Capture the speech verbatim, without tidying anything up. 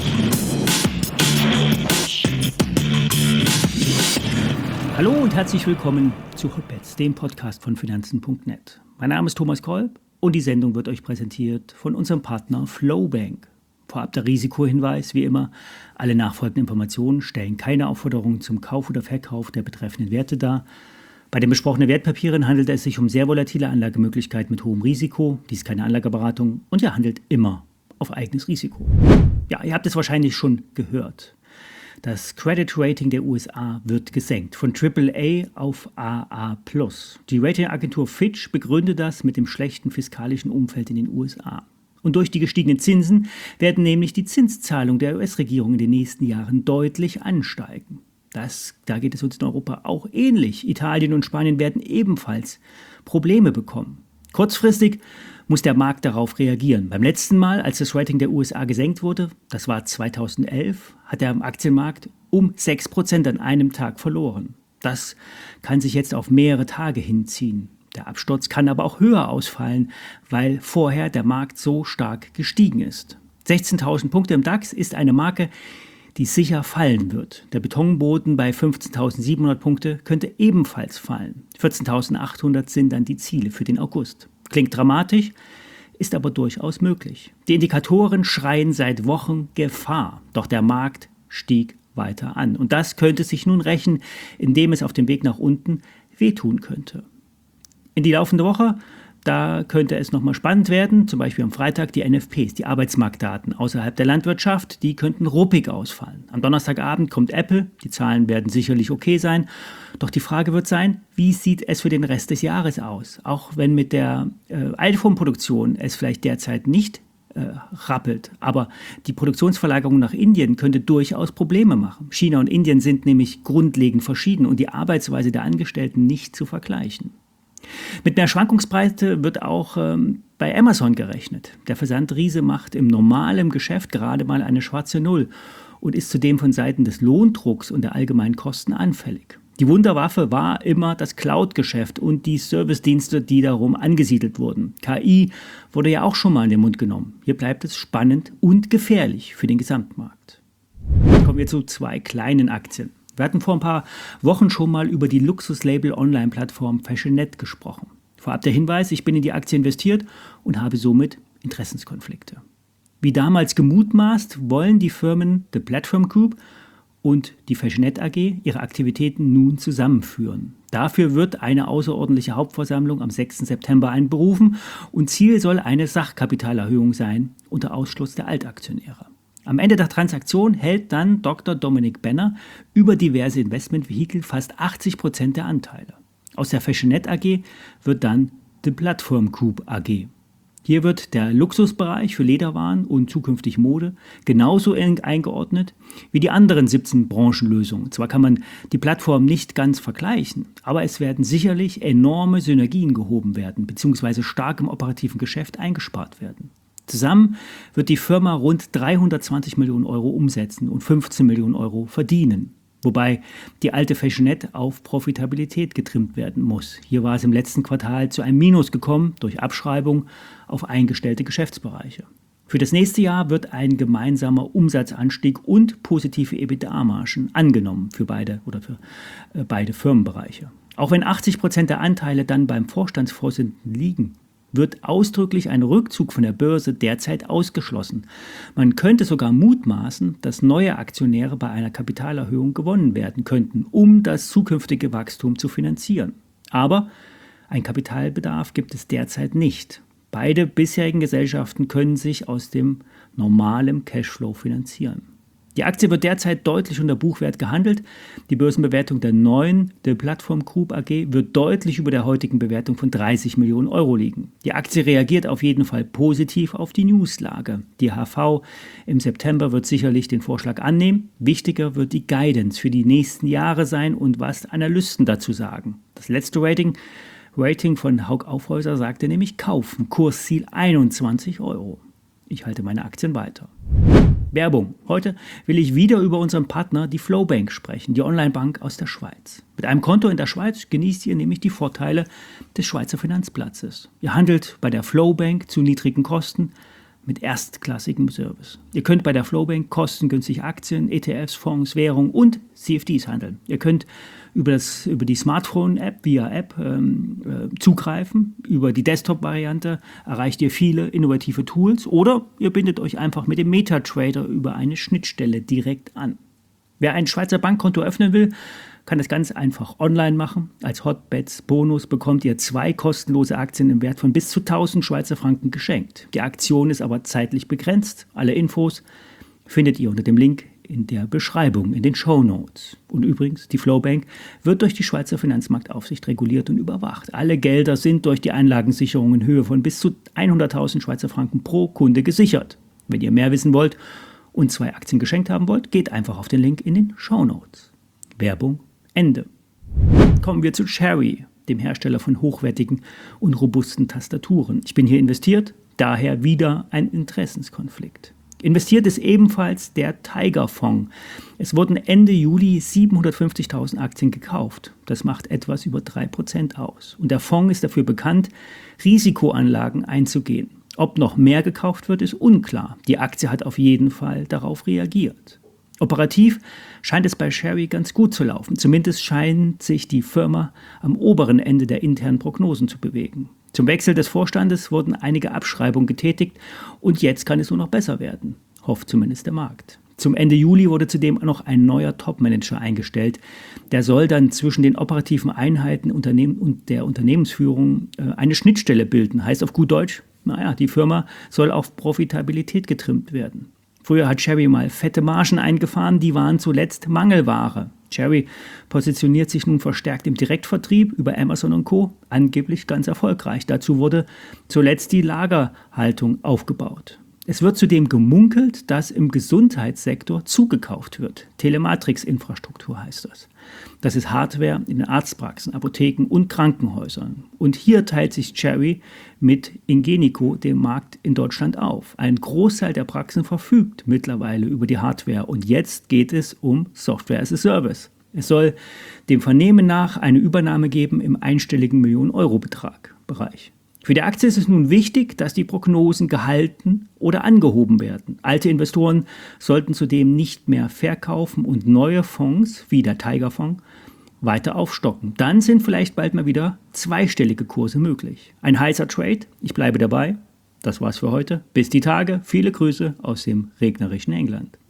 Hallo und herzlich willkommen zu Hotbets, dem Podcast von Finanzen punkt net. Mein Name ist Thomas Kolb und die Sendung wird euch präsentiert von unserem Partner Flowbank. Vorab der Risikohinweis, wie immer, alle nachfolgenden Informationen stellen keine Aufforderung zum Kauf oder Verkauf der betreffenden Werte dar. Bei den besprochenen Wertpapieren handelt es sich um sehr volatile Anlagemöglichkeiten mit hohem Risiko. Dies ist keine Anlageberatung und ihr handelt immer auf eigenes Risiko. Ja, ihr habt es wahrscheinlich schon gehört. Das Credit Rating der U S A wird gesenkt von Triple A auf A A plus. Die Ratingagentur Fitch begründet das mit dem schlechten fiskalischen Umfeld in den U S A. Und durch die gestiegenen Zinsen werden nämlich die Zinszahlungen der U S-Regierung in den nächsten Jahren deutlich ansteigen. Das, da geht es uns in Europa auch ähnlich. Italien und Spanien werden ebenfalls Probleme bekommen. Kurzfristig muss der Markt darauf reagieren. Beim letzten Mal, als das Rating der U S A gesenkt wurde, das war zweitausendelf, hat der Aktienmarkt um sechs Prozent an einem Tag verloren. Das kann sich jetzt auf mehrere Tage hinziehen. Der Absturz kann aber auch höher ausfallen, weil vorher der Markt so stark gestiegen ist. sechzehntausend Punkte im DAX ist eine Marke, die sicher fallen wird. Der Betonboden bei fünfzehntausendsiebenhundert Punkte könnte ebenfalls fallen. vierzehntausendachthundert sind dann die Ziele für den August. Klingt dramatisch, ist aber durchaus möglich. Die Indikatoren schreien seit Wochen Gefahr, doch der Markt stieg weiter an. Und das könnte sich nun rächen, indem es auf dem Weg nach unten wehtun könnte. In die laufende Woche, da könnte es nochmal spannend werden, zum Beispiel am Freitag die N F Ps, die Arbeitsmarktdaten außerhalb der Landwirtschaft, die könnten ruppig ausfallen. Am Donnerstagabend kommt Apple, die Zahlen werden sicherlich okay sein, doch die Frage wird sein, wie sieht es für den Rest des Jahres aus? Auch wenn mit der äh, iPhone-Produktion es vielleicht derzeit nicht äh, rappelt, aber die Produktionsverlagerung nach Indien könnte durchaus Probleme machen. China und Indien sind nämlich grundlegend verschieden und die Arbeitsweise der Angestellten nicht zu vergleichen. Mit mehr Schwankungsbreite wird auch ähm, bei Amazon gerechnet. Der Versandriese macht im normalen Geschäft gerade mal eine schwarze Null und ist zudem von Seiten des Lohndrucks und der allgemeinen Kosten anfällig. Die Wunderwaffe war immer das Cloud-Geschäft und die Servicedienste, die darum angesiedelt wurden. K I wurde ja auch schon mal in den Mund genommen. Hier bleibt es spannend und gefährlich für den Gesamtmarkt. Kommen wir zu zwei kleinen Aktien. Wir hatten vor ein paar Wochen schon mal über die Luxuslabel-Online-Plattform Fashionette gesprochen. Vorab der Hinweis, ich bin in die Aktie investiert und habe somit Interessenskonflikte. Wie damals gemutmaßt, wollen die Firmen The Platform Group und die Fashionette A G ihre Aktivitäten nun zusammenführen. Dafür wird eine außerordentliche Hauptversammlung am sechsten September einberufen und Ziel soll eine Sachkapitalerhöhung sein, unter Ausschluss der Altaktionäre. Am Ende der Transaktion hält dann Doktor Dominik Benner über diverse Investmentvehikel fast achtzig Prozent der Anteile. Aus der Fashionette A G wird dann The Platform Group A G. Hier wird der Luxusbereich für Lederwaren und zukünftig Mode genauso eng eingeordnet wie die anderen siebzehn Branchenlösungen. Zwar kann man die Plattform nicht ganz vergleichen, aber es werden sicherlich enorme Synergien gehoben werden bzw. stark im operativen Geschäft eingespart werden. Zusammen wird die Firma rund dreihundertzwanzig Millionen Euro umsetzen und fünfzehn Millionen Euro verdienen. Wobei die alte Fashionette auf Profitabilität getrimmt werden muss. Hier war es im letzten Quartal zu einem Minus gekommen durch Abschreibung auf eingestellte Geschäftsbereiche. Für das nächste Jahr wird ein gemeinsamer Umsatzanstieg und positive EBITDA-Margen angenommen für beide oder für äh, beide Firmenbereiche. Auch wenn achtzig Prozent der Anteile dann beim Vorstandsvorsitzenden liegen, wird ausdrücklich ein Rückzug von der Börse derzeit ausgeschlossen. Man könnte sogar mutmaßen, dass neue Aktionäre bei einer Kapitalerhöhung gewonnen werden könnten, um das zukünftige Wachstum zu finanzieren. Aber ein Kapitalbedarf gibt es derzeit nicht. Beide bisherigen Gesellschaften können sich aus dem normalen Cashflow finanzieren. Die Aktie wird derzeit deutlich unter Buchwert gehandelt. Die Börsenbewertung der neuen The Platform Group A G wird deutlich über der heutigen Bewertung von dreißig Millionen Euro liegen. Die Aktie reagiert auf jeden Fall positiv auf die Newslage. Die H V im September wird sicherlich den Vorschlag annehmen. Wichtiger wird die Guidance für die nächsten Jahre sein und was Analysten dazu sagen. Das letzte Rating, Rating von Hauck Aufhäuser sagte nämlich kaufen, Kursziel einundzwanzig Euro. Ich halte meine Aktien weiter. Werbung. Heute will ich wieder über unseren Partner, die Flowbank, sprechen, die Onlinebank aus der Schweiz. Mit einem Konto in der Schweiz genießt ihr nämlich die Vorteile des Schweizer Finanzplatzes. Ihr handelt bei der Flowbank zu niedrigen Kosten, mit erstklassigem Service. Ihr könnt bei der Flowbank kostengünstig Aktien, E T Fs, Fonds, Währung und C F Ds handeln. Ihr könnt über, das, über die Smartphone-App, via App ähm, äh, zugreifen. Über die Desktop-Variante erreicht ihr viele innovative Tools oder ihr bindet euch einfach mit dem MetaTrader über eine Schnittstelle direkt an. Wer ein Schweizer Bankkonto öffnen will, kann das ganz einfach online machen. Als Hotbets-Bonus bekommt ihr zwei kostenlose Aktien im Wert von bis zu tausend Schweizer Franken geschenkt. Die Aktion ist aber zeitlich begrenzt. Alle Infos findet ihr unter dem Link in der Beschreibung, in den Shownotes. Und übrigens, die Flowbank wird durch die Schweizer Finanzmarktaufsicht reguliert und überwacht. Alle Gelder sind durch die Einlagensicherung in Höhe von bis zu hunderttausend Schweizer Franken pro Kunde gesichert. Wenn ihr mehr wissen wollt und zwei Aktien geschenkt haben wollt, geht einfach auf den Link in den Shownotes. Werbung Ende. Kommen wir zu Cherry, dem Hersteller von hochwertigen und robusten Tastaturen. Ich bin hier investiert, daher wieder ein Interessenskonflikt. Investiert ist ebenfalls der Tiger-Fonds. Es wurden Ende Juli siebenhundertfünfzigtausend Aktien gekauft. Das macht etwas über drei Prozent aus. Und der Fonds ist dafür bekannt, Risikoanlagen einzugehen. Ob noch mehr gekauft wird, ist unklar. Die Aktie hat auf jeden Fall darauf reagiert. Operativ scheint es bei Cherry ganz gut zu laufen. Zumindest scheint sich die Firma am oberen Ende der internen Prognosen zu bewegen. Zum Wechsel des Vorstandes wurden einige Abschreibungen getätigt und jetzt kann es nur noch besser werden, hofft zumindest der Markt. Zum Ende Juli wurde zudem noch ein neuer Topmanager eingestellt. Der soll dann zwischen den operativen Einheiten Unternehmen und der Unternehmensführung äh, eine Schnittstelle bilden. Heißt auf gut Deutsch, naja, die Firma soll auf Profitabilität getrimmt werden. Früher hat Cherry mal fette Margen eingefahren, die waren zuletzt Mangelware. Cherry positioniert sich nun verstärkt im Direktvertrieb über Amazon und Co. Angeblich ganz erfolgreich. Dazu wurde zuletzt die Lagerhaltung aufgebaut. Es wird zudem gemunkelt, dass im Gesundheitssektor zugekauft wird. Telematrix-Infrastruktur heißt das. Das ist Hardware in den Arztpraxen, Apotheken und Krankenhäusern. Und hier teilt sich Cherry mit Ingenico den Markt in Deutschland auf. Ein Großteil der Praxen verfügt mittlerweile über die Hardware und jetzt geht es um Software as a Service. Es soll dem Vernehmen nach eine Übernahme geben im einstelligen Millionen-Euro-Betrag-Bereich. Für die Aktie ist es nun wichtig, dass die Prognosen gehalten oder angehoben werden. Alte Investoren sollten zudem nicht mehr verkaufen und neue Fonds, wie der Tiger-Fonds, weiter aufstocken. Dann sind vielleicht bald mal wieder zweistellige Kurse möglich. Ein heißer Trade, ich bleibe dabei. Das war's für heute. Bis die Tage. Viele Grüße aus dem regnerischen England.